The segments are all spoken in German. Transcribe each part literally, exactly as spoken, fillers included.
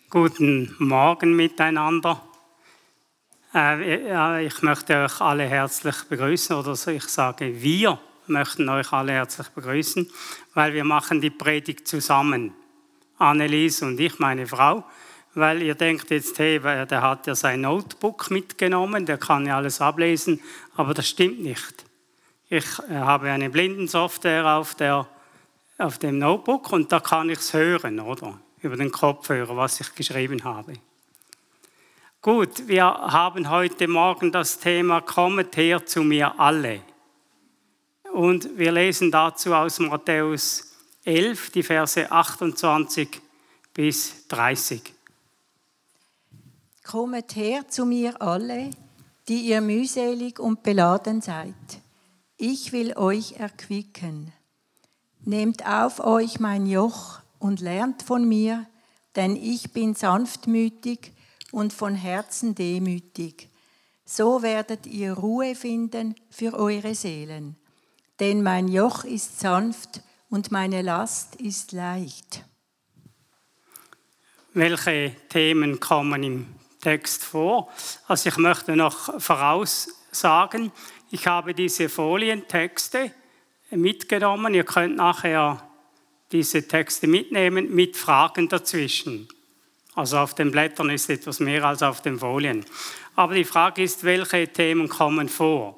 Guten Morgen miteinander. Äh, ich möchte euch alle herzlich begrüßen, oder ich sage, wir möchten euch alle herzlich begrüßen, weil wir machen die Predigt zusammen. Annelies und ich, meine Frau, weil ihr denkt jetzt, hey, der hat ja sein Notebook mitgenommen, der kann ja alles ablesen, aber das stimmt nicht. Ich habe eine Blindensoftware auf, der, auf dem Notebook und da kann ich es hören, oder? Über den Kopfhörer, was ich geschrieben habe. Gut, wir haben heute Morgen das Thema Kommet her zu mir alle. Und wir lesen dazu aus Matthäus elf, die Verse achtundzwanzig bis dreißig. Kommet her zu mir alle, die ihr mühselig und beladen seid. Ich will euch erquicken. Nehmt auf euch mein Joch und lernt von mir, denn ich bin sanftmütig und von Herzen demütig. So werdet ihr Ruhe finden für eure Seelen. Denn mein Joch ist sanft und meine Last ist leicht. Welche Themen kommen im Text vor? Also ich möchte noch voraussagen, ich habe diese Folientexte mitgenommen. Ihr könnt nachher diese Texte mitnehmen mit Fragen dazwischen. Also auf den Blättern ist etwas mehr als auf den Folien. Aber die Frage ist, welche Themen kommen vor?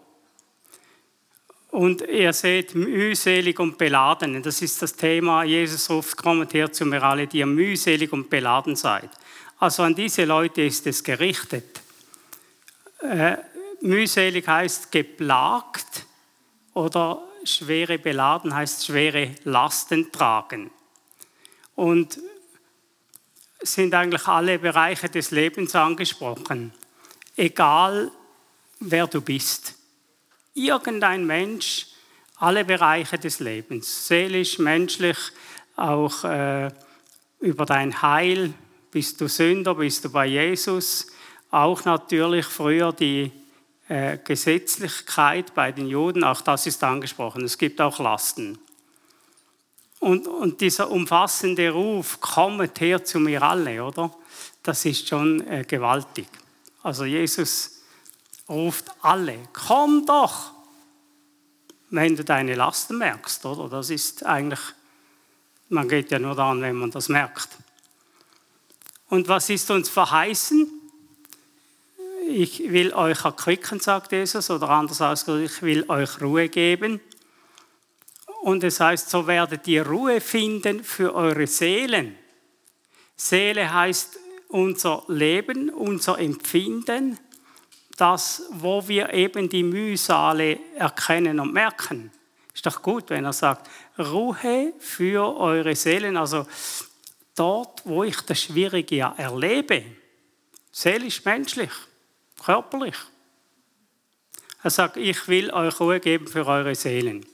Und ihr seht, mühselig und beladen. Das ist das Thema, Jesus ruft, kommt her zu mir alle, die ihr mühselig und beladen seid. Also an diese Leute ist es gerichtet. Äh, mühselig heißt geplagt oder schwere beladen heißt schwere Lasten tragen. Und sind eigentlich alle Bereiche des Lebens angesprochen. Egal, wer du bist. Irgendein Mensch, alle Bereiche des Lebens. Seelisch, menschlich, auch äh, über dein Heil. Bist du Sünder, bist du bei Jesus. Auch natürlich früher die äh, Gesetzlichkeit bei den Juden, auch das ist angesprochen. Es gibt auch Lasten. Und, und dieser umfassende Ruf, kommet her zu mir alle, oder? Das ist schon äh, gewaltig. Also Jesus ruft alle, komm doch, wenn du deine Lasten merkst, oder? Das ist eigentlich, man geht ja nur dann, wenn man das merkt. Und was ist uns verheißen? Ich will euch erquicken, sagt Jesus, oder anders ausgedrückt, ich will euch Ruhe geben. Und es heißt, so werdet ihr Ruhe finden für eure Seelen. Seele heißt unser Leben, unser Empfinden, das, wo wir eben die Mühsale erkennen und merken. Ist doch gut, wenn er sagt, Ruhe für eure Seelen, also dort, wo ich das Schwierige ja erlebe, seelisch, menschlich, körperlich. Er sagt, ich will euch Ruhe geben für eure Seelen.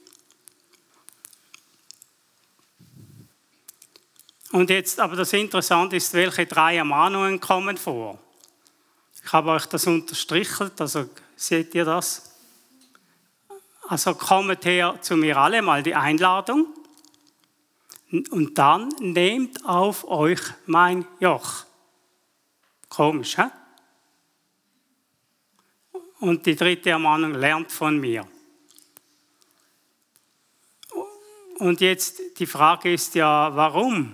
Und jetzt, aber das Interessante ist, welche drei Ermahnungen kommen vor. Ich habe euch das unterstrichelt, also seht ihr das? Also kommt her zu mir alle, mal die Einladung. Und dann nehmt auf euch mein Joch. Komisch, hä? Und die dritte Ermahnung, lernt von mir. Und jetzt die Frage ist ja, warum?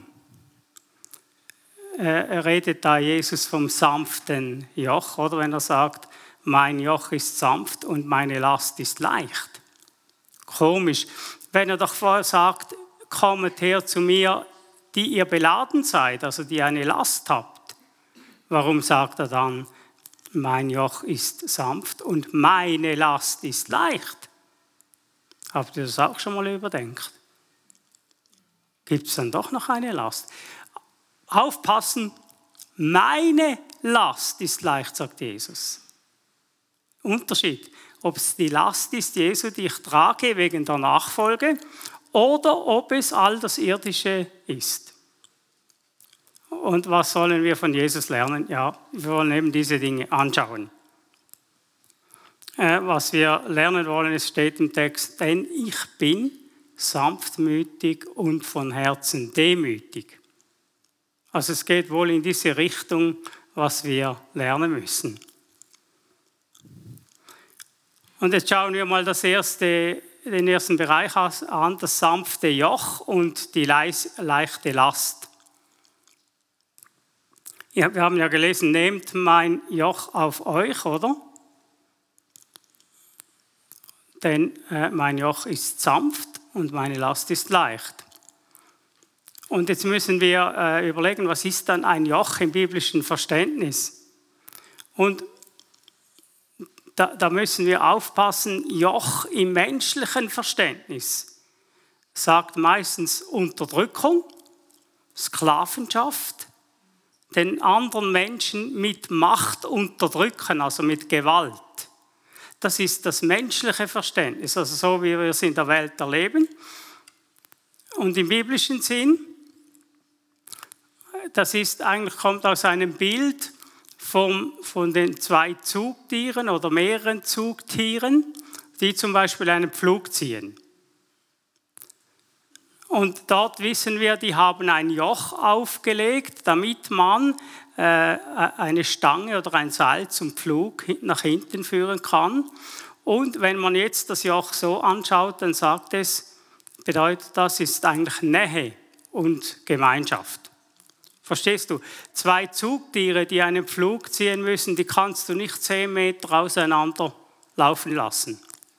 Er redet da Jesus vom sanften Joch, oder wenn er sagt, mein Joch ist sanft und meine Last ist leicht. Komisch. Wenn er doch vorher sagt, kommt her zu mir, die ihr beladen seid, also die eine Last habt. Warum sagt er dann, mein Joch ist sanft und meine Last ist leicht? Habt ihr das auch schon mal überdenkt? Gibt es dann doch noch eine Last? Aufpassen, meine Last ist leicht, sagt Jesus. Unterschied, ob es die Last ist, Jesu, die ich trage wegen der Nachfolge, oder ob es all das Irdische ist. Und was sollen wir von Jesus lernen? Ja, wir wollen eben diese Dinge anschauen. Äh, was wir lernen wollen, es steht im Text, denn ich bin sanftmütig und von Herzen demütig. Also es geht wohl in diese Richtung, was wir lernen müssen. Und jetzt schauen wir mal das erste, den ersten Bereich an, das sanfte Joch und die leichte Last. Ja, wir haben ja gelesen, nehmt mein Joch auf euch, oder? Denn äh, mein Joch ist sanft und meine Last ist leicht. Und jetzt müssen wir äh, überlegen, was ist dann ein Joch im biblischen Verständnis? Und da, da müssen wir aufpassen, Joch im menschlichen Verständnis sagt meistens Unterdrückung, Sklavenschaft, den anderen Menschen mit Macht unterdrücken, also mit Gewalt. Das ist das menschliche Verständnis, also so wie wir es in der Welt erleben. Und im biblischen Sinn, das ist eigentlich, kommt aus einem Bild vom, von den zwei Zugtieren oder mehreren Zugtieren, die zum Beispiel einen Pflug ziehen. Und dort wissen wir, die haben ein Joch aufgelegt, damit man äh, eine Stange oder ein Seil zum Pflug nach hinten führen kann. Und wenn man jetzt das Joch so anschaut, dann sagt es, bedeutet das ist eigentlich Nähe und Gemeinschaft. Verstehst du? Zwei Zugtiere, die einen Pflug ziehen müssen, die kannst du nicht zehn Meter auseinander laufen lassen.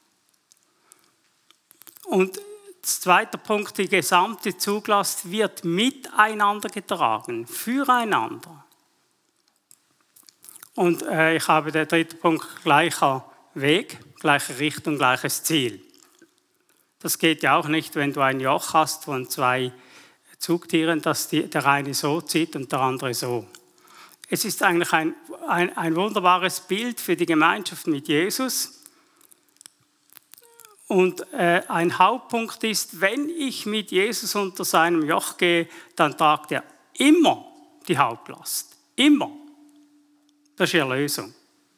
Und zweiter Punkt, die gesamte Zuglast wird miteinander getragen, füreinander. Und äh, ich habe den dritten Punkt, gleicher Weg, gleiche Richtung, gleiches Ziel. Das geht ja auch nicht, wenn du ein Joch hast von zwei Zugtieren, dass die, der eine so zieht und der andere so. Es ist eigentlich ein, ein, ein wunderbares Bild für die Gemeinschaft mit Jesus. Und äh, ein Hauptpunkt ist, wenn ich mit Jesus unter seinem Joch gehe, dann tragt er immer die Hauptlast. Immer. Das ist die Erlösung.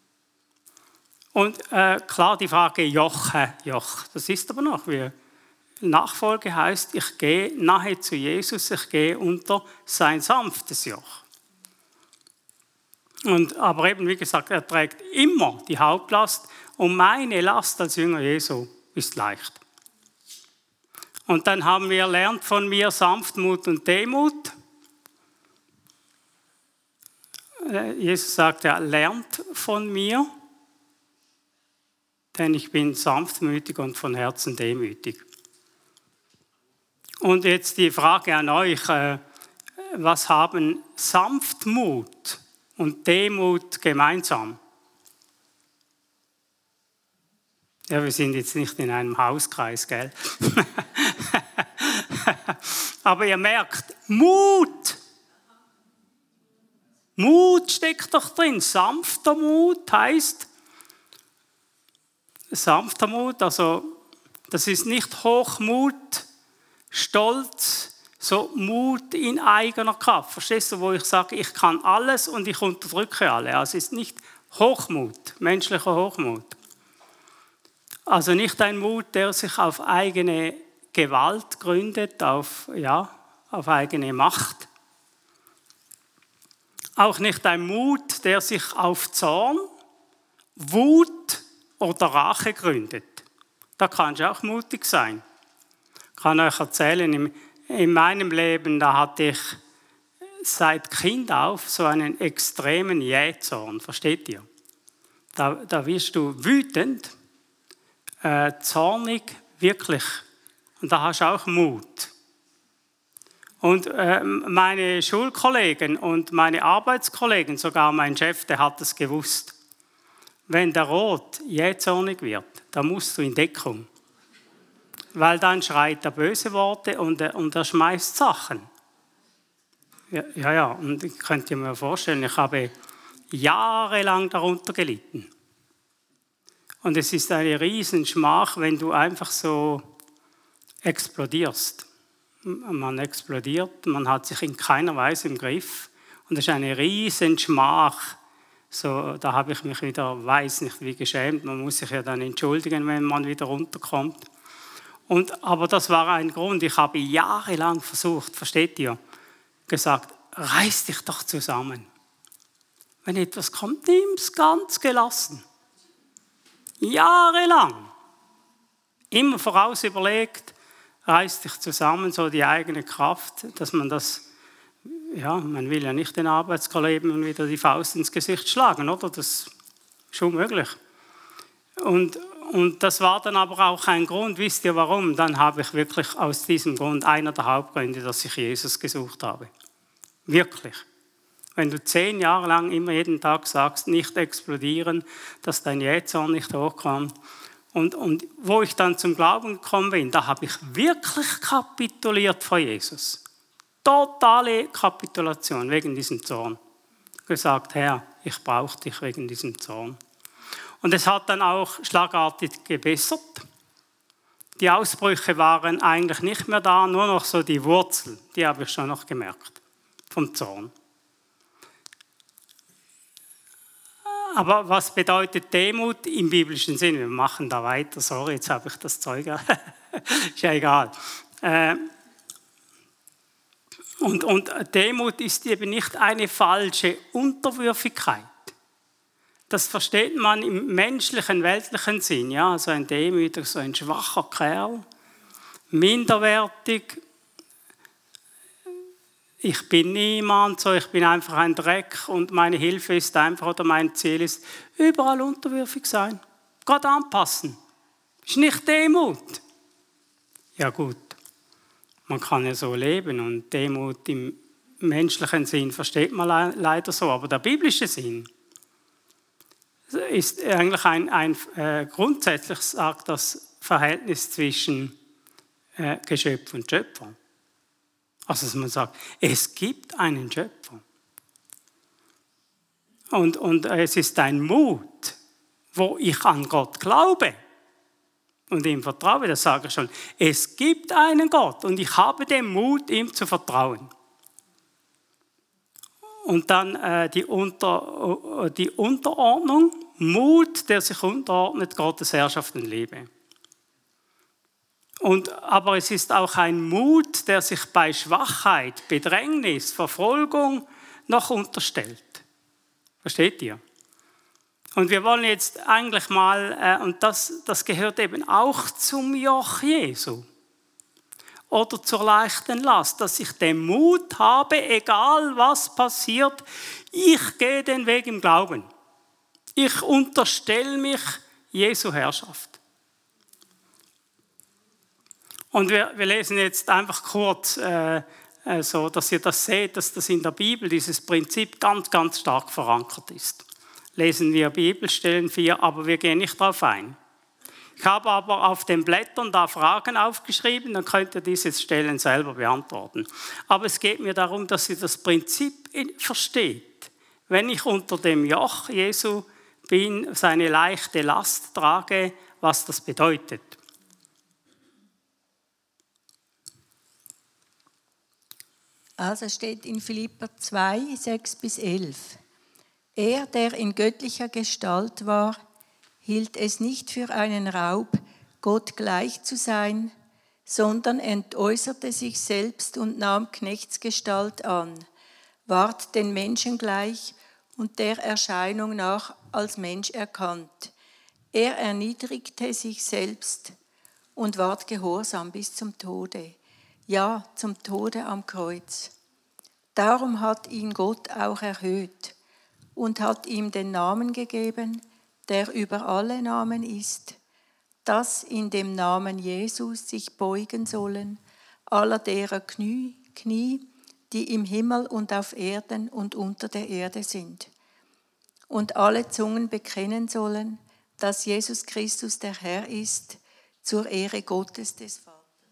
Und äh, klar, die Frage Joch, äh, Joch, das ist aber noch, wie Nachfolge heißt, ich gehe nahe zu Jesus, ich gehe unter sein sanftes Joch. Und, aber eben, wie gesagt, er trägt immer die Hauptlast und meine Last als Jünger Jesu ist leicht. Und dann haben wir lernt von mir Sanftmut und Demut. Jesus sagt ja, lernt von mir, denn ich bin sanftmütig und von Herzen demütig. Und jetzt die Frage an euch, was haben Sanftmut und Demut gemeinsam? Ja, wir sind jetzt nicht in einem Hauskreis, gell? Aber ihr merkt, Mut. Mut steckt doch drin. Sanfter Mut heißt, sanfter Mut, also das ist nicht Hochmut, Stolz, so Mut in eigener Kraft. Verstehst du, wo ich sage, ich kann alles und ich unterdrücke alle. Also es ist nicht Hochmut, menschlicher Hochmut. Also nicht ein Mut, der sich auf eigene Gewalt gründet, auf, ja, auf eigene Macht. Auch nicht ein Mut, der sich auf Zorn, Wut oder Rache gründet. Da kannst du auch mutig sein. Ich kann euch erzählen, in, in meinem Leben, da hatte ich seit Kind auf so einen extremen Jähzorn, versteht ihr? Da, da wirst du wütend, äh, zornig, wirklich. Und da hast du auch Mut. Und äh, meine Schulkollegen und meine Arbeitskollegen, sogar mein Chef, der hat es gewusst. Wenn der Rot jähzornig wird, dann musst du in Deckung. Weil dann schreit er böse Worte und er, und er schmeißt Sachen. Ja, ja, ja, und ich könnte mir vorstellen, ich habe jahrelang darunter gelitten. Und es ist eine Riesenschmach, wenn du einfach so explodierst. Man explodiert, man hat sich in keiner Weise im Griff. Und das ist eine Riesenschmach. So, da habe ich mich wieder, weiß nicht wie, geschämt. Man muss sich ja dann entschuldigen, wenn man wieder runterkommt. Und, aber das war ein Grund. Ich habe jahrelang versucht, versteht ihr, gesagt, reiß dich doch zusammen. Wenn etwas kommt, nimm es ganz gelassen. Jahrelang. Immer voraus überlegt, reiß dich zusammen, so die eigene Kraft, dass man das, ja, man will ja nicht den Arbeitskollegen wieder die Faust ins Gesicht schlagen, oder? Das ist unmöglich. Und, und das war dann aber auch ein Grund, wisst ihr warum? Dann habe ich wirklich aus diesem Grund, einer der Hauptgründe, dass ich Jesus gesucht habe. Wirklich. Wenn du zehn Jahre lang immer jeden Tag sagst, nicht explodieren, dass dein Jähzorn nicht hochkommt. Und, und wo ich dann zum Glauben gekommen bin, da habe ich wirklich kapituliert vor Jesus. Totale Kapitulation wegen diesem Zorn. Gesagt, Herr, ich brauche dich wegen diesem Zorn. Und es hat dann auch schlagartig gebessert. Die Ausbrüche waren eigentlich nicht mehr da, nur noch so die Wurzel, die habe ich schon noch gemerkt, vom Zorn. Aber was bedeutet Demut im biblischen Sinn? Wir machen da weiter, sorry, jetzt habe ich das Zeug. Ist ja egal. Und, und Demut ist eben nicht eine falsche Unterwürfigkeit. Das versteht man im menschlichen, weltlichen Sinn. Ja, so ein Demütiger, so ein schwacher Kerl, minderwertig. Ich bin niemand, so, ich bin einfach ein Dreck und meine Hilfe ist einfach, oder mein Ziel ist, überall unterwürfig sein. Gott anpassen. Ist nicht Demut. Ja gut, man kann ja so leben und Demut im menschlichen Sinn versteht man leider so, aber der biblische Sinn ist eigentlich ein, ein äh, grundsätzlich sagt das Verhältnis zwischen äh, Geschöpf und Schöpfer. Also dass man sagt, es gibt einen Schöpfer. Und, und es ist ein Mut, wo ich an Gott glaube und ihm vertraue. Das sage ich schon. Es gibt einen Gott und ich habe den Mut, ihm zu vertrauen. Und dann äh, die, Unter, die Unterordnung, Mut, der sich unterordnet, Gottes Herrschaft und Liebe. Und, aber es ist auch ein Mut, der sich bei Schwachheit, Bedrängnis, Verfolgung noch unterstellt. Versteht ihr? Und wir wollen jetzt eigentlich mal, äh, und das, das gehört eben auch zum Joch Jesu oder zur leichten Last, dass ich den Mut habe, egal was passiert, ich gehe den Weg im Glauben. Ich unterstelle mich Jesu Herrschaft. Und wir, wir lesen jetzt einfach kurz, äh, äh, so, dass ihr das seht, dass das in der Bibel, dieses Prinzip ganz, ganz stark verankert ist. Lesen wir Bibelstellen vier, aber wir gehen nicht darauf ein. Ich habe aber auf den Blättern da Fragen aufgeschrieben, dann könnt ihr diese Stellen selber beantworten. Aber es geht mir darum, dass ihr das Prinzip versteht. Wenn ich unter dem Joch Jesu bin, seine leichte Last trage, was das bedeutet. Also steht in Philipper zwei, sechs bis elf. Er, der in göttlicher Gestalt war, hielt es nicht für einen Raub, Gott gleich zu sein, sondern entäußerte sich selbst und nahm Knechtsgestalt an, ward den Menschen gleich und der Erscheinung nach als Mensch erkannt. Er erniedrigte sich selbst und ward gehorsam bis zum Tode. Ja, zum Tode am Kreuz. Darum hat ihn Gott auch erhöht und hat ihm den Namen gegeben, der über alle Namen ist, dass in dem Namen Jesus sich beugen sollen aller derer Knie, Knie, die im Himmel und auf Erden und unter der Erde sind. Und alle Zungen bekennen sollen, dass Jesus Christus der Herr ist, zur Ehre Gottes des Vaters.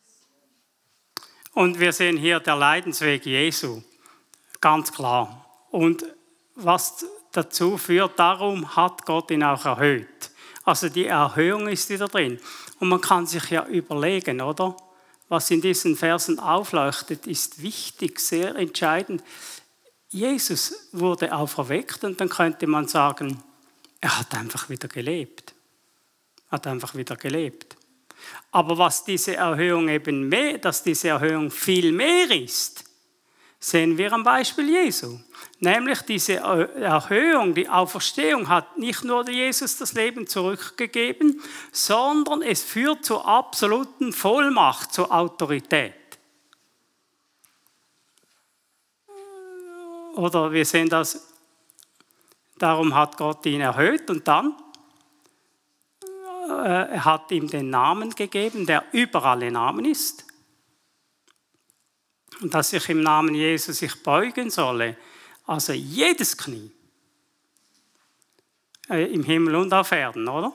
Und wir sehen hier der Leidensweg Jesu, ganz klar. Und was dazu führt, darum hat Gott ihn auch erhöht. Also die Erhöhung ist wieder drin. Und man kann sich ja überlegen, oder? Was in diesen Versen aufleuchtet, ist wichtig, sehr entscheidend. Jesus wurde auferweckt und dann könnte man sagen, er hat einfach wieder gelebt. Er hat einfach wieder gelebt. Aber was diese Erhöhung eben mehr, dass diese Erhöhung viel mehr ist, sehen wir am Beispiel Jesu. Nämlich diese Erhöhung, die Auferstehung hat nicht nur Jesus das Leben zurückgegeben, sondern es führt zur absoluten Vollmacht, zur Autorität. Oder wir sehen das, darum hat Gott ihn erhöht und dann äh, er hat ihm den Namen gegeben, der über alle Namen ist. Und dass sich im Namen Jesus sich beugen solle, also jedes Knie, äh, im Himmel und auf Erden, oder?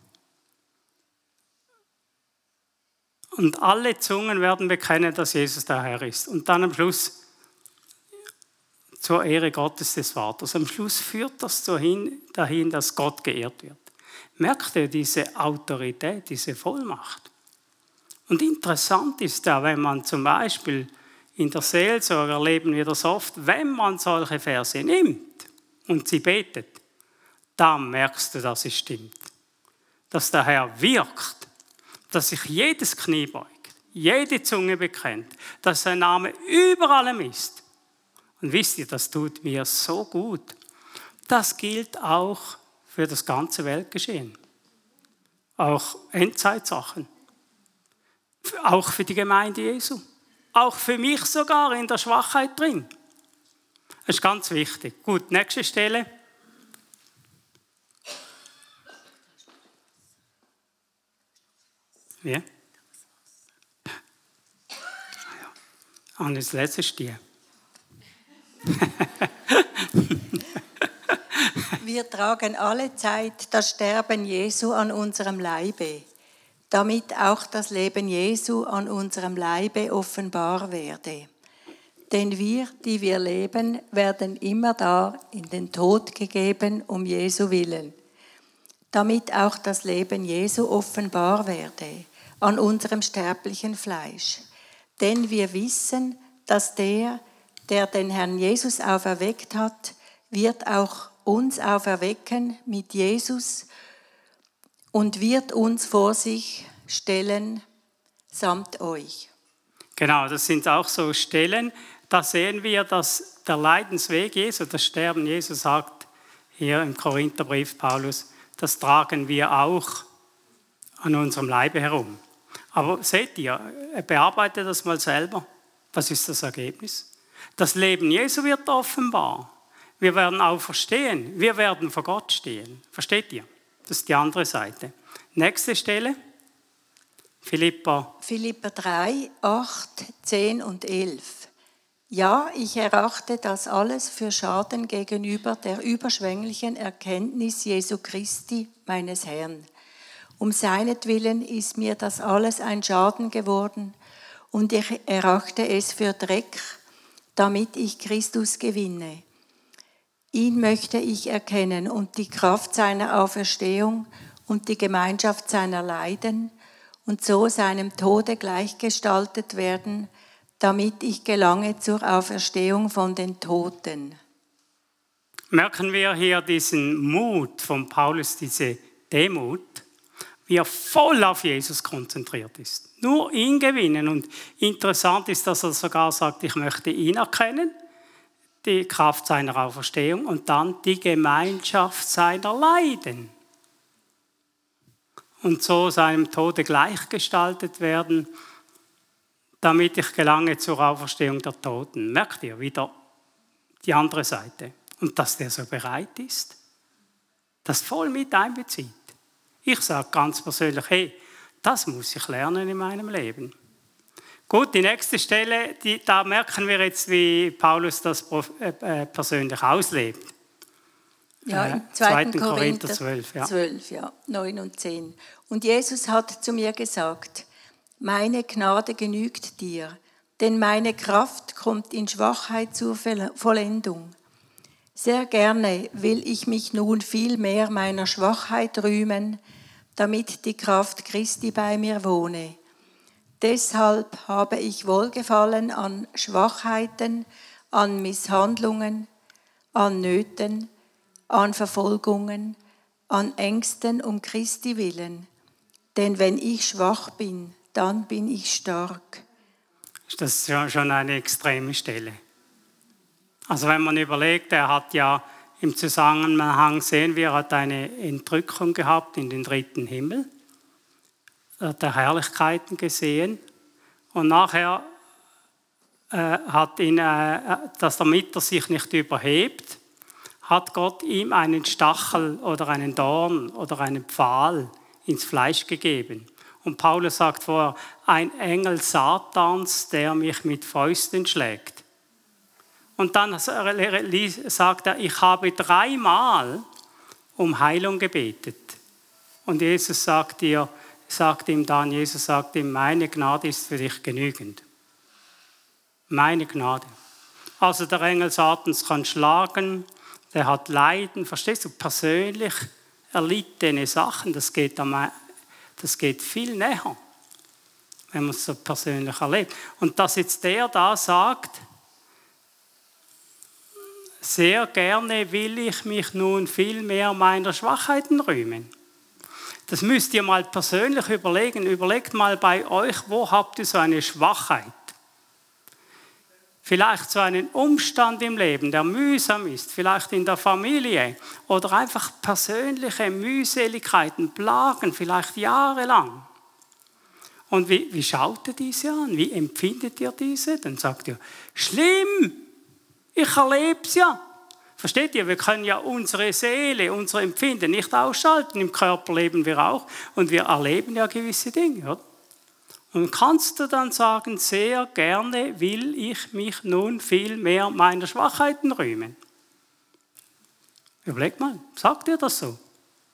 Und alle Zungen werden bekennen, dass Jesus der Herr ist. Und dann am Schluss zur Ehre Gottes des Vaters. Am Schluss führt das dahin, dass Gott geehrt wird. Merkt ihr diese Autorität, diese Vollmacht? Und interessant ist ja, wenn man zum Beispiel in der Seelsorge erleben wir das oft, wenn man solche Verse nimmt und sie betet, dann merkst du, dass es stimmt. Dass der Herr wirkt, dass sich jedes Knie beugt, jede Zunge bekennt, dass sein Name über allem ist. Und wisst ihr, das tut mir so gut. Das gilt auch für das ganze Weltgeschehen. Auch Endzeitsachen. Auch für die Gemeinde Jesu. Auch für mich sogar in der Schwachheit drin. Das ist ganz wichtig. Gut, nächste Stelle. Wie? Und das letzte ist die. Wir tragen alle Zeit das Sterben Jesu an unserem Leibe, damit auch das Leben Jesu an unserem Leibe offenbar werde. Denn wir, die wir leben, werden immer da in den Tod gegeben um Jesu willen, damit auch das Leben Jesu offenbar werde an unserem sterblichen Fleisch. Denn wir wissen, dass der, der den Herrn Jesus auferweckt hat, wird auch uns auferwecken mit Jesus und wird uns vor sich stellen samt euch. Genau, das sind auch so Stellen, da sehen wir, dass der Leidensweg Jesu, das Sterben Jesu, sagt hier im Korintherbrief Paulus, das tragen wir auch an unserem Leibe herum. Aber seht ihr, bearbeitet das mal selber. Was ist das Ergebnis? Das Leben Jesu wird offenbar. Wir werden auferstehen. Wir werden vor Gott stehen. Versteht ihr? Das ist die andere Seite. Nächste Stelle. Philipper. Philipper drei, acht, zehn und elf. Ja, ich erachte das alles für Schaden gegenüber der überschwänglichen Erkenntnis Jesu Christi, meines Herrn. Um seinetwillen ist mir das alles ein Schaden geworden und ich erachte es für Dreck, damit ich Christus gewinne. Ihn möchte ich erkennen und die Kraft seiner Auferstehung und die Gemeinschaft seiner Leiden und so seinem Tode gleichgestaltet werden, damit ich gelange zur Auferstehung von den Toten. Merken wir hier diesen Mut von Paulus, diese Demut, wie er voll auf Jesus konzentriert ist. Nur ihn gewinnen. Und interessant ist, dass er sogar sagt, ich möchte ihn erkennen, die Kraft seiner Auferstehung und dann die Gemeinschaft seiner Leiden. Und so seinem Tode gleichgestaltet werden, damit ich gelange zur Auferstehung der Toten. Merkt ihr wieder die andere Seite? Und dass der so bereit ist, das voll mit einbezieht. Ich sage ganz persönlich, hey, das muss ich lernen in meinem Leben. Gut, die nächste Stelle, die, da merken wir jetzt, wie Paulus das äh, persönlich auslebt. Ja, im zweiten Korinther zwölf, ja. zwölf, ja, neun und zehn. Und Jesus hat zu mir gesagt, meine Gnade genügt dir, denn meine Kraft kommt in Schwachheit zur Vollendung. Sehr gerne will ich mich nun viel mehr meiner Schwachheit rühmen, damit die Kraft Christi bei mir wohne. Deshalb habe ich Wohlgefallen an Schwachheiten, an Misshandlungen, an Nöten, an Verfolgungen, an Ängsten um Christi willen. Denn wenn ich schwach bin, dann bin ich stark. Das ist schon eine extreme Stelle. Also wenn man überlegt, er hat ja im Zusammenhang, sehen wir, er hat eine Entrückung gehabt in den dritten Himmel. Er hat Herrlichkeiten gesehen und nachher äh, hat ihn, äh, dass damit er sich nicht überhebt, hat Gott ihm einen Stachel oder einen Dorn oder einen Pfahl ins Fleisch gegeben. Und Paulus sagt vorher, ein Engel Satans, der mich mit Fäusten schlägt. Und dann sagt er, ich habe dreimal um Heilung gebetet. Und Jesus sagt, ihr, sagt ihm dann, Jesus sagt ihm, meine Gnade ist für dich genügend. Meine Gnade. Also der Engel Satans kann schlagen, der hat Leiden, verstehst du, persönlich erlittene Sachen, das geht, am, das geht viel näher, wenn man es so persönlich erlebt. Und dass jetzt der da sagt, sehr gerne will ich mich nun viel mehr meiner Schwachheiten rühmen. Das müsst ihr mal persönlich überlegen. Überlegt mal bei euch, wo habt ihr so eine Schwachheit? Vielleicht so einen Umstand im Leben, der mühsam ist, vielleicht in der Familie oder einfach persönliche Mühseligkeiten, Plagen, vielleicht jahrelang. Und wie, wie schaut ihr diese an? Wie empfindet ihr diese? Dann sagt ihr, schlimm! Ich erlebe es ja. Versteht ihr? Wir können ja unsere Seele, unser Empfinden nicht ausschalten. Im Körper leben wir auch. Und wir erleben ja gewisse Dinge. Oder? Und kannst du dann sagen, sehr gerne will ich mich nun viel mehr meiner Schwachheiten rühmen? Überleg mal, sagt ihr das so?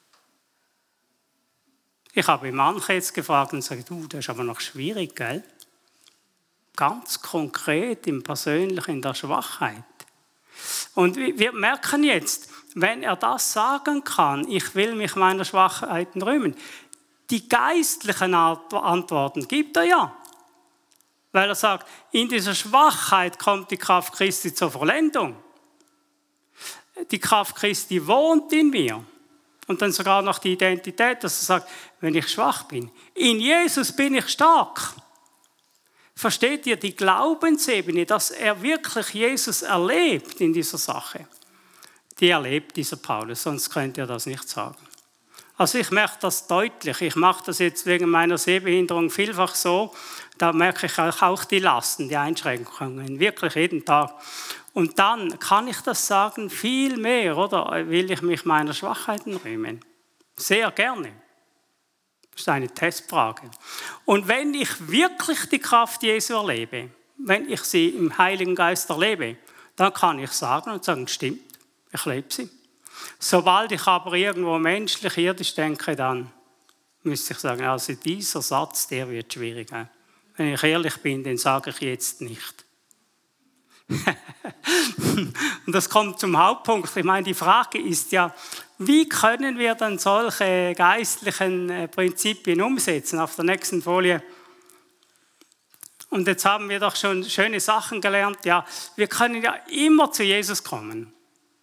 Ich habe manche jetzt gefragt und sage, du, das ist aber noch schwierig, gell? Ganz konkret, im Persönlichen, in der Schwachheit. Und wir merken jetzt, wenn er das sagen kann, ich will mich meiner Schwachheiten rühmen, die geistlichen Antworten gibt er ja. Weil er sagt, in dieser Schwachheit kommt die Kraft Christi zur Vollendung. Die Kraft Christi wohnt in mir. Und dann sogar noch die Identität, dass er sagt, wenn ich schwach bin, in Jesus bin ich stark. Versteht ihr die Glaubensebene, dass er wirklich Jesus erlebt in dieser Sache? Die erlebt dieser Paulus, sonst könnt ihr das nicht sagen. Also ich merke das deutlich. Ich mache das jetzt wegen meiner Sehbehinderung vielfach so. Da merke ich auch die Lasten, die Einschränkungen, wirklich jeden Tag. Und dann kann ich das sagen, viel mehr, oder will ich mich meiner Schwachheiten rühmen? Sehr gerne. Das ist eine Testfrage. Und wenn ich wirklich die Kraft Jesu erlebe, wenn ich sie im Heiligen Geist erlebe, dann kann ich sagen und sagen, stimmt, ich lebe sie. Sobald ich aber irgendwo menschlich, irdisch denke, dann müsste ich sagen, also dieser Satz, der wird schwierig. Wenn ich ehrlich bin, den sage ich jetzt nicht. Und das kommt zum Hauptpunkt. Ich meine, die Frage ist ja, wie können wir dann solche geistlichen Prinzipien umsetzen? Auf der nächsten Folie. Und jetzt haben wir doch schon schöne Sachen gelernt. Ja, wir können ja immer zu Jesus kommen.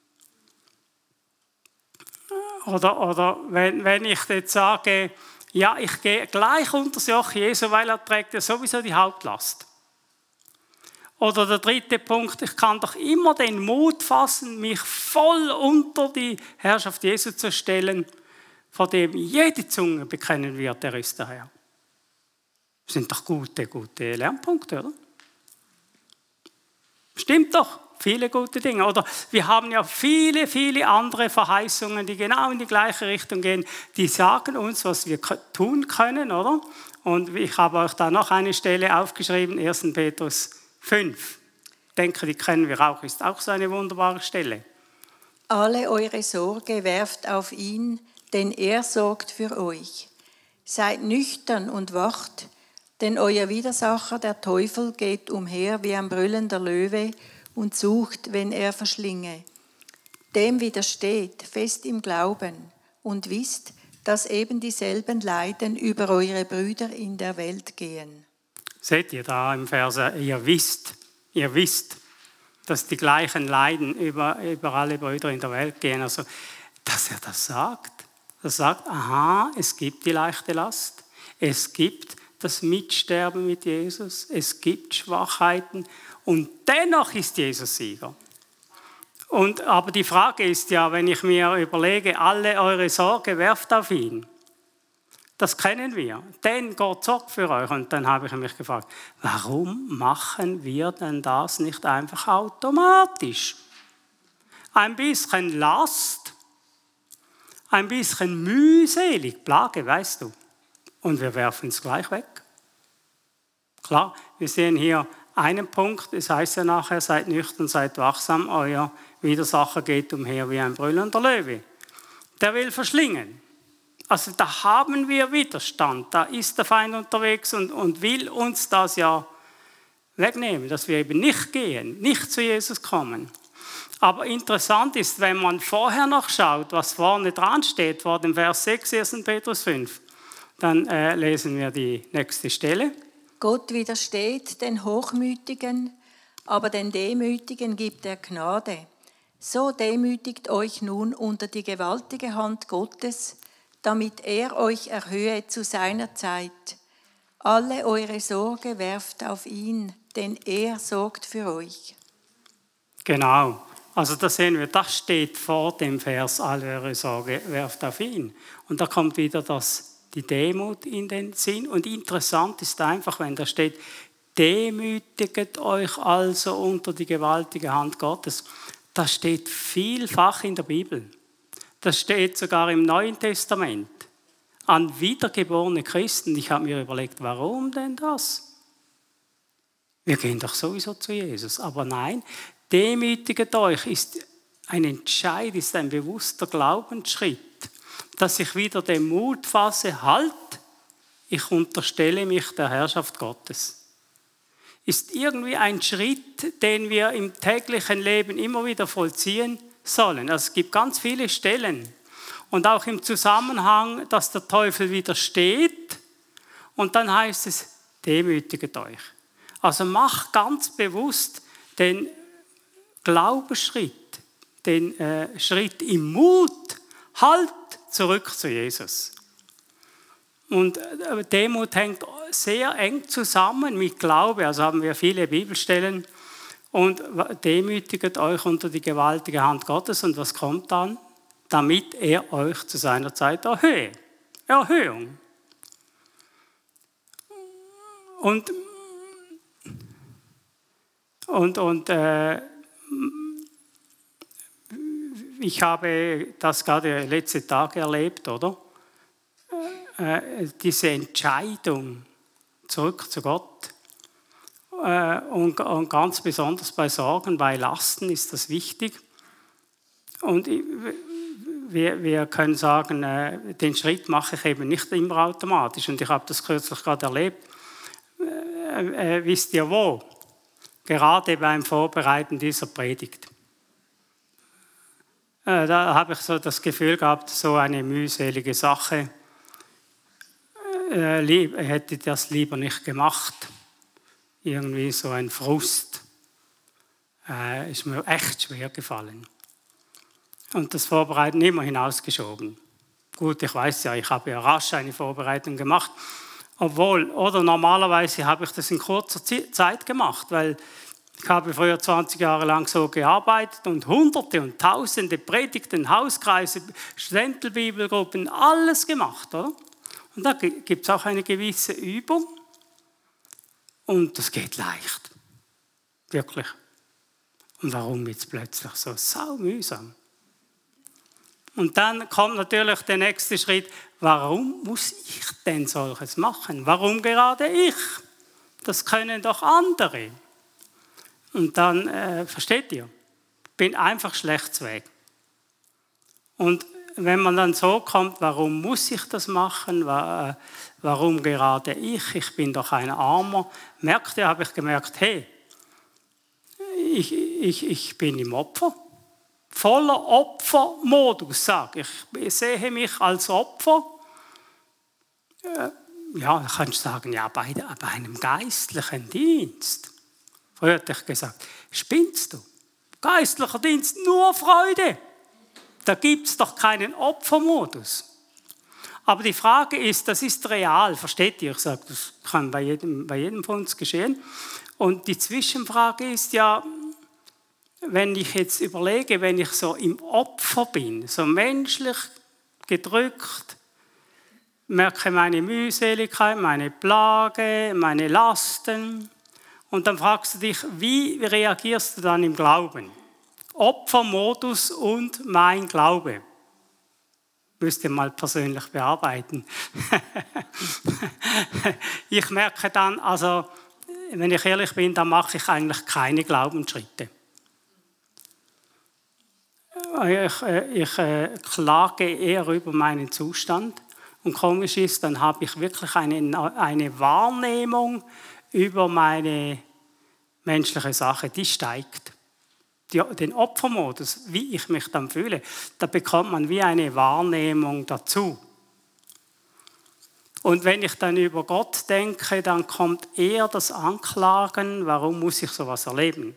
Oder, oder wenn, wenn ich jetzt sage, ja, ich gehe gleich unter das Joch Jesu, weil er trägt ja sowieso die Hauptlast. Oder der dritte Punkt, ich kann doch immer den Mut fassen, mich voll unter die Herrschaft Jesu zu stellen, vor dem jede Zunge bekennen wird, er ist der Herr. Das sind doch gute, gute Lernpunkte, oder? Stimmt doch, viele gute Dinge. Oder wir haben ja viele, viele andere Verheißungen, die genau in die gleiche Richtung gehen, die sagen uns, was wir tun können, oder? Und ich habe euch da noch eine Stelle aufgeschrieben, erster Petrus fünf. Ich denke, die kennen wir auch, ist auch so eine wunderbare Stelle. Alle eure Sorge werft auf ihn, denn er sorgt für euch. Seid nüchtern und wacht, denn euer Widersacher, der Teufel, geht umher wie ein brüllender Löwe und sucht, wenn er verschlinge. Dem widersteht, fest im Glauben, und wisst, dass eben dieselben Leiden über eure Brüder in der Welt gehen. Seht ihr da im Vers, ihr wisst, ihr wisst, dass die gleichen Leiden über, über alle Brüder in der Welt gehen. Also, dass er das sagt. Er sagt, aha, es gibt die leichte Last, es gibt das Mitsterben mit Jesus, es gibt Schwachheiten und dennoch ist Jesus Sieger. Und, aber die Frage ist ja, wenn ich mir überlege, alle eure Sorge werft auf ihn. Das kennen wir. Denn Gott sorgt für euch. Und dann habe ich mich gefragt, warum machen wir denn das nicht einfach automatisch? Ein bisschen Last, ein bisschen mühselig, Plage, weißt du. Und wir werfen es gleich weg. Klar, wir sehen hier einen Punkt, es heißt ja nachher, seid nüchtern, seid wachsam, euer Widersacher geht umher wie ein brüllender Löwe. Der will verschlingen. Also da haben wir Widerstand, da ist der Feind unterwegs und, und will uns das ja wegnehmen, dass wir eben nicht gehen, nicht zu Jesus kommen. Aber interessant ist, wenn man vorher noch schaut, was vorne dran steht, vor dem Vers sechs, erster Petrus fünf, dann äh, lesen wir die nächste Stelle. Gott widersteht den Hochmütigen, aber den Demütigen gibt er Gnade. So demütigt euch nun unter die gewaltige Hand Gottes, damit er euch erhöhe zu seiner Zeit. Alle eure Sorge werft auf ihn, denn er sorgt für euch. Genau, also da sehen wir, das steht vor dem Vers, alle eure Sorge werft auf ihn. Und da kommt wieder das, die Demut in den Sinn. Und interessant ist einfach, wenn da steht, demütigt euch also unter die gewaltige Hand Gottes. Das steht vielfach in der Bibel. Das steht sogar im Neuen Testament. An wiedergeborene Christen. Ich habe mir überlegt, warum denn das? Wir gehen doch sowieso zu Jesus. Aber nein, demütigt euch ist ein Entscheid, ist ein bewusster Glaubensschritt, dass ich wieder den Mut fasse, halt, ich unterstelle mich der Herrschaft Gottes. Ist irgendwie ein Schritt, den wir im täglichen Leben immer wieder vollziehen sollen. Also es gibt ganz viele Stellen und auch im Zusammenhang, dass der Teufel widersteht und dann heißt es, demütigt euch. Also mach ganz bewusst den Glaubensschritt, den äh, Schritt im Mut, halt zurück zu Jesus. Und Demut hängt sehr eng zusammen mit Glaube, also haben wir viele Bibelstellen. Und demütigt euch unter die gewaltige Hand Gottes. Und was kommt dann? Damit er euch zu seiner Zeit erhöhe. Erhöhung. Und, und, und äh, ich habe das gerade letzte Tage erlebt, oder? Äh, diese Entscheidung zurück zu Gott. Äh, und, und ganz besonders bei Sorgen, bei Lasten ist das wichtig. Und ich, wir, wir können sagen, äh, den Schritt mache ich eben nicht immer automatisch. Und ich habe das kürzlich gerade erlebt. Äh, äh, wisst ihr wo? Gerade beim Vorbereiten dieser Predigt. Äh, da habe ich so das Gefühl gehabt, so eine mühselige Sache. Äh, lieb, hätte ich das lieber nicht gemacht. Irgendwie so ein Frust. Äh, ist mir echt schwer gefallen. Und das Vorbereiten immer hinausgeschoben. Gut, ich weiß ja, ich habe ja rasch eine Vorbereitung gemacht. Obwohl, oder normalerweise habe ich das in kurzer Zeit gemacht, weil ich habe früher zwanzig Jahre lang so gearbeitet und Hunderte und Tausende Predigten, Hauskreise, Studentenbibelgruppen, alles gemacht, oder? Und da gibt es auch eine gewisse Übung und das geht leicht. Wirklich. Und warum jetzt plötzlich so saumühsam? Und dann kommt natürlich der nächste Schritt, warum muss ich denn solches machen? Warum gerade ich? Das können doch andere. Und dann, äh, versteht ihr, bin einfach schlecht weg. Und wenn man dann so kommt, warum muss ich das machen? Warum gerade ich? Ich bin doch ein Armer. Merkt ihr, habe ich gemerkt, hey, ich, ich, ich bin im Opfer. Voller Opfermodus, sage ich. Ich sehe mich als Opfer. Ja, da kannst du sagen, ja, bei, bei einem geistlichen Dienst. Früher hätte ich gesagt, spinnst du? Geistlicher Dienst, nur Freude. Da gibt es doch keinen Opfermodus. Aber die Frage ist, das ist real, versteht ihr? Ich sage, das kann bei jedem, bei jedem von uns geschehen. Und die Zwischenfrage ist ja, wenn ich jetzt überlege, wenn ich so im Opfer bin, so menschlich gedrückt, merke meine Mühseligkeit, meine Plage, meine Lasten. Und dann fragst du dich, wie reagierst du dann im Glauben? Opfermodus und mein Glaube. Müsst ihr mal persönlich bearbeiten. Ich merke dann, also, wenn ich ehrlich bin, dann mache ich eigentlich keine Glaubensschritte. Ich, ich äh, klage eher über meinen Zustand. Und komisch ist, dann habe ich wirklich eine, eine Wahrnehmung über meine menschliche Sache, die steigt. Die, den Opfermodus, wie ich mich dann fühle, da bekommt man wie eine Wahrnehmung dazu. Und wenn ich dann über Gott denke, dann kommt eher das Anklagen, warum muss ich sowas erleben?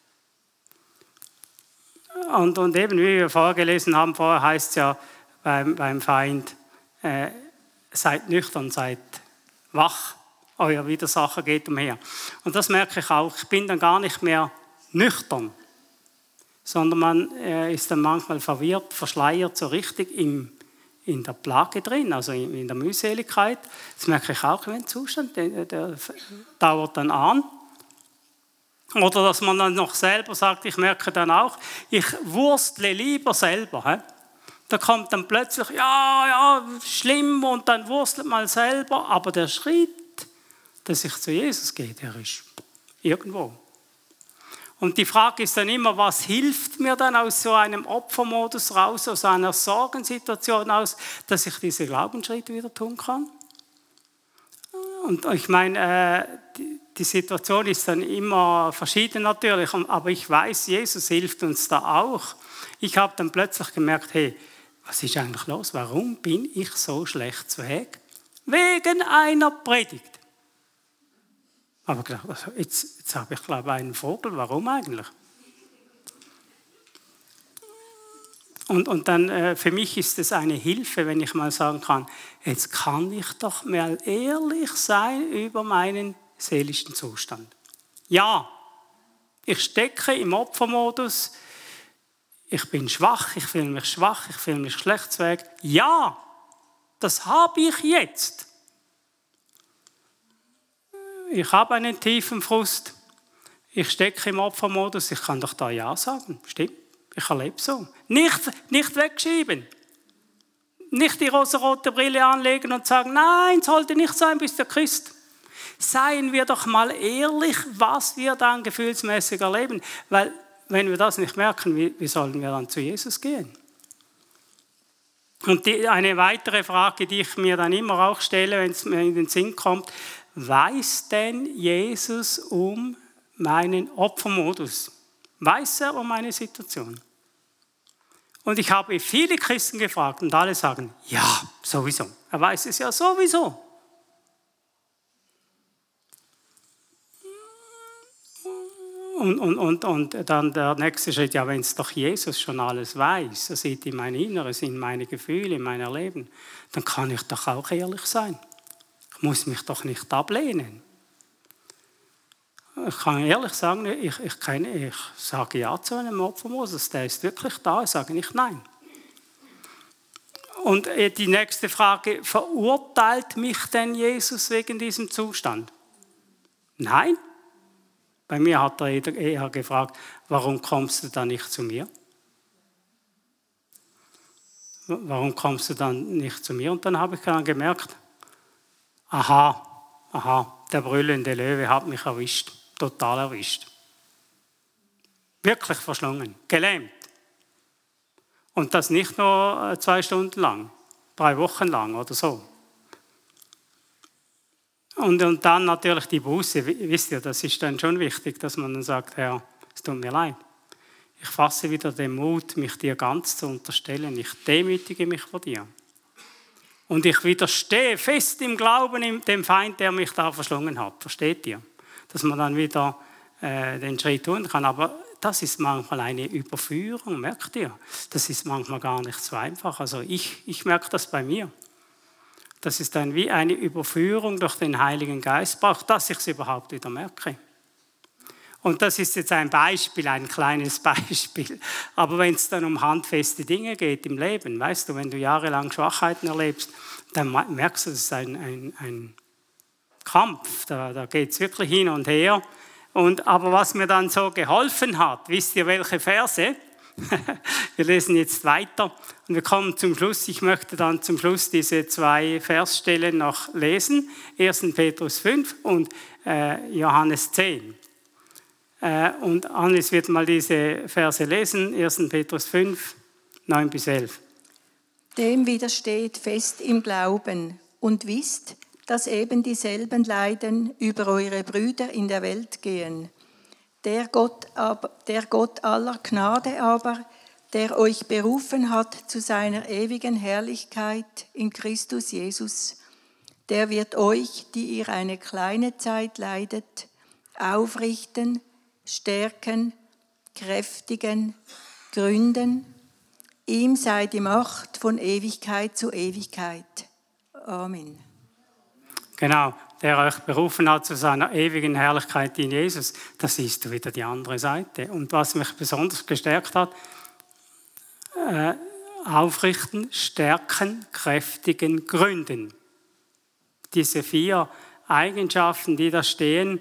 Und, und eben, wie wir vorgelesen haben, vorher heißt es ja beim, beim Feind, äh, seid nüchtern, seid wach, euer Widersacher geht umher. Und das merke ich auch, ich bin dann gar nicht mehr nüchtern, sondern man äh, ist dann manchmal verwirrt, verschleiert so richtig im, in der Plage drin, also in, in der Mühseligkeit. Das merke ich auch, wenn Zustand, der, der dauert dann an. Oder dass man dann noch selber sagt, ich merke dann auch, ich wurstle lieber selber. He? Da kommt dann plötzlich, ja, ja, schlimm, und dann wurstelt man selber. Aber der Schritt, dass ich zu Jesus gehe, der ist irgendwo. Und die Frage ist dann immer, was hilft mir dann aus so einem Opfermodus raus, aus einer Sorgensituation aus, dass ich diese Glaubensschritte wieder tun kann? Und ich meine, äh, die, die Situation ist dann immer verschieden natürlich, aber ich weiß, Jesus hilft uns da auch. Ich habe dann plötzlich gemerkt, hey, was ist eigentlich los? Warum bin ich so schlecht zu Weg? Wegen einer Predigt. Aber jetzt, jetzt habe ich, glaube ich, einen Vogel. Warum eigentlich? Und, und dann äh, für mich ist es eine Hilfe, wenn ich mal sagen kann, jetzt kann ich doch mal ehrlich sein über meinen seelischen Zustand. Ja, ich stecke im Opfermodus, ich bin schwach, ich fühle mich schwach, ich fühle mich schlecht zu Weg. Ja, das habe ich jetzt. Ich habe einen tiefen Frust, ich stecke im Opfermodus, ich kann doch da Ja sagen, stimmt, ich erlebe so. Nicht, nicht wegschieben, nicht die rosarote Brille anlegen und sagen, nein, sollte nicht sein, bist du Christ. Seien wir doch mal ehrlich, was wir dann gefühlsmäßig erleben, weil wenn wir das nicht merken, wie, wie sollen wir dann zu Jesus gehen? Und die, eine weitere Frage, die ich mir dann immer auch stelle, wenn es mir in den Sinn kommt, weiß denn Jesus um meinen Opfermodus? Weiß er um meine Situation? Und ich habe viele Christen gefragt und alle sagen, ja, sowieso. Er weiß es ja sowieso. Und, und, und, und dann der nächste Schritt, ja, wenn es doch Jesus schon alles weiß, er sieht in mein Inneres, in meine Gefühle, in mein Erleben, dann kann ich doch auch ehrlich sein. Ich muss mich doch nicht ablehnen. Ich kann ehrlich sagen, ich, ich, kenne, ich sage ja zu einem Opfermodus, der ist wirklich da, ich sage nicht nein. Und die nächste Frage, verurteilt mich denn Jesus wegen diesem Zustand? Nein. Bei mir hat er eher gefragt, warum kommst du dann nicht zu mir? Warum kommst du dann nicht zu mir? Und dann habe ich dann gemerkt, aha, aha, der brüllende Löwe hat mich erwischt, total erwischt. Wirklich verschlungen, gelähmt. Und das nicht nur zwei Stunden lang, drei Wochen lang oder so. Und, und dann natürlich die Buße, wisst ihr, das ist dann schon wichtig, dass man dann sagt, Herr, es tut mir leid. Ich fasse wieder den Mut, mich dir ganz zu unterstellen. Ich demütige mich vor dir. Und ich widerstehe fest im Glauben dem Feind, der mich da verschlungen hat. Versteht ihr? Dass man dann wieder äh, den Schritt tun kann. Aber das ist manchmal eine Überführung, merkt ihr? Das ist manchmal gar nicht so einfach. Also ich, ich merke das bei mir. Das ist dann wie eine Überführung durch den Heiligen Geist, braucht, dass ich es überhaupt wieder merke. Und das ist jetzt ein Beispiel, ein kleines Beispiel. Aber wenn es dann um handfeste Dinge geht im Leben, weißt du, wenn du jahrelang Schwachheiten erlebst, dann merkst du, das ist ein, ein, ein Kampf. Da, da geht es wirklich hin und her. Und, aber was mir dann so geholfen hat, wisst ihr welche Verse? Wir lesen jetzt weiter und wir kommen zum Schluss. Ich möchte dann zum Schluss diese zwei Versstellen noch lesen. erster Petrus fünf und äh, Johannes zehn. Äh, und Hannes wird mal diese Verse lesen. erster Petrus fünf, neun bis elf. Dem widersteht fest im Glauben und wisst, dass eben dieselben Leiden über eure Brüder in der Welt gehen. Der Gott, aber, der Gott aller Gnade aber, der euch berufen hat zu seiner ewigen Herrlichkeit in Christus Jesus, der wird euch, die ihr eine kleine Zeit leidet, aufrichten, stärken, kräftigen, gründen. Ihm sei die Macht von Ewigkeit zu Ewigkeit. Amen. Genau, der euch berufen hat zu seiner ewigen Herrlichkeit in Jesus. Da siehst du wieder die andere Seite. Und was mich besonders gestärkt hat, äh, aufrichten, stärken, kräftigen, gründen. Diese vier Eigenschaften, die da stehen,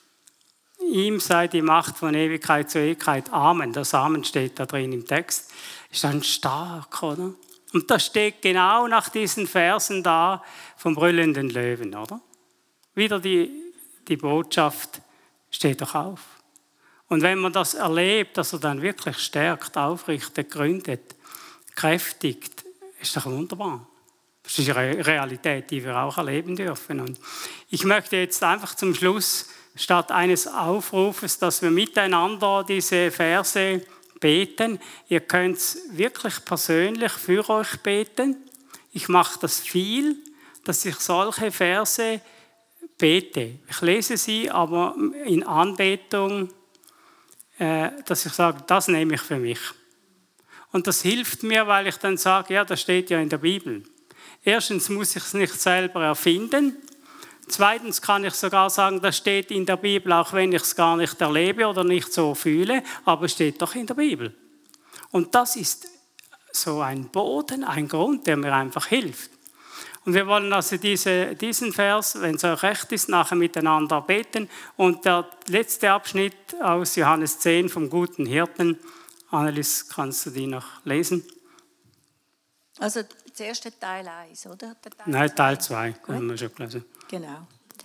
ihm sei die Macht von Ewigkeit zu Ewigkeit. Amen. Das Amen steht da drin im Text. Ist dann stark, oder? Und das steht genau nach diesen Versen da vom brüllenden Löwen, oder? Wieder die, die Botschaft, steht doch auf. Und wenn man das erlebt, dass er dann wirklich stärkt, aufrichtet, gründet, kräftigt, ist doch wunderbar. Das ist eine Realität, die wir auch erleben dürfen. Und ich möchte jetzt einfach zum Schluss, statt eines Aufrufes, dass wir miteinander diese Verse beten. Ihr könnt wirklich persönlich für euch beten. Ich mache das viel, dass ich solche Verse bete. Ich lese sie, aber in Anbetung, äh, dass ich sage, das nehme ich für mich. Und das hilft mir, weil ich dann sage, ja, das steht ja in der Bibel. Erstens muss ich es nicht selber erfinden. Zweitens kann ich sogar sagen, das steht in der Bibel, auch wenn ich es gar nicht erlebe oder nicht so fühle, aber es steht doch in der Bibel. Und das ist so ein Boden, ein Grund, der mir einfach hilft. Und wir wollen also diese, diesen Vers, wenn es euch recht ist, nachher miteinander beten. Und der letzte Abschnitt aus Johannes zehn vom guten Hirten, Annelies, kannst du die noch lesen? Also der erste Teil eins, oder? Der Teil Nein, Teil zwei, Gut. haben wir schon gelesen. Genau.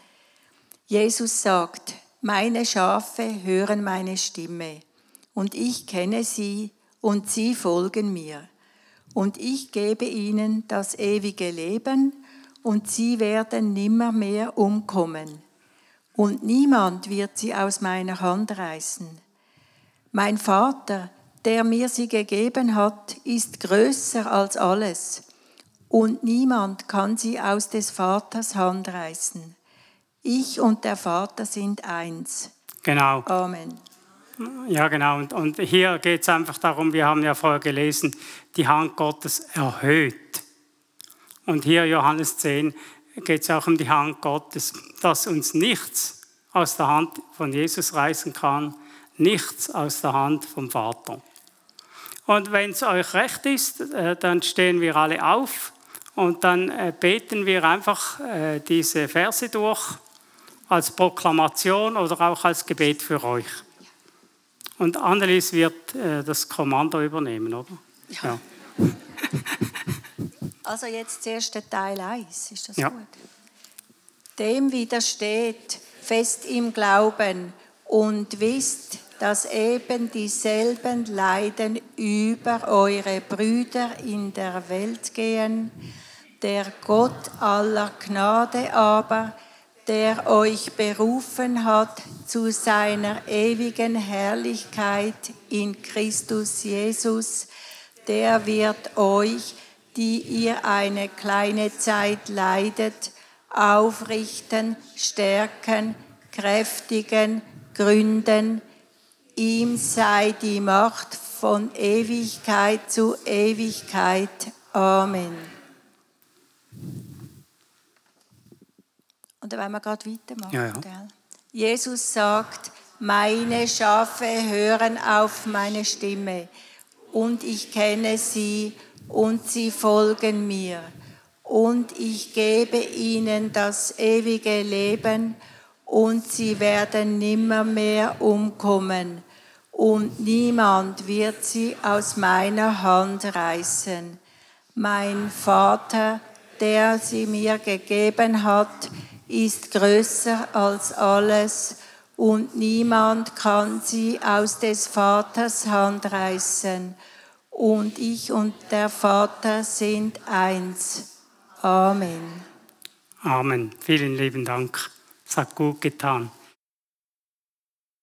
Jesus sagt, meine Schafe hören meine Stimme und ich kenne sie und sie folgen mir. Und ich gebe ihnen das ewige Leben und sie werden nimmermehr umkommen. Und niemand wird sie aus meiner Hand reißen. Mein Vater, der mir sie gegeben hat, ist größer als alles. Und niemand kann sie aus des Vaters Hand reißen. Ich und der Vater sind eins. Genau. Amen. Ja, genau. Und, und hier geht es einfach darum, wir haben ja vorher gelesen, die Hand Gottes erhöht. Und hier Johannes zehn geht es auch um die Hand Gottes, dass uns nichts aus der Hand von Jesus reißen kann, nichts aus der Hand vom Vater. Und wenn es euch recht ist, dann stehen wir alle auf und dann beten wir einfach diese Verse durch als Proklamation oder auch als Gebet für euch. Und Annelies wird das Kommando übernehmen, oder? Ja. Ja. Also jetzt zuerst der Teil eins, ist das Ja. gut? Dem widersteht fest im Glauben und wisst, dass eben dieselben Leiden über eure Brüder in der Welt gehen, der Gott aller Gnade aber, der euch berufen hat zu seiner ewigen Herrlichkeit in Christus Jesus, der wird euch, die ihr eine kleine Zeit leidet, aufrichten, stärken, kräftigen, gründen. Ihm sei die Macht von Ewigkeit zu Ewigkeit. Amen. Und dann wollen wir gerade weitermachen. Ja, ja. Gell? Jesus sagt, Meine Schafe hören auf meine Stimme, und ich kenne sie, und sie folgen mir. Und ich gebe ihnen das ewige Leben, und sie werden nimmermehr umkommen, und niemand wird sie aus meiner Hand reißen. Mein Vater, der sie mir gegeben hat, ist größer als alles, und niemand kann sie aus des Vaters Hand reißen. Und ich und der Vater sind eins. Amen. Amen. Vielen lieben Dank. Es hat gut getan.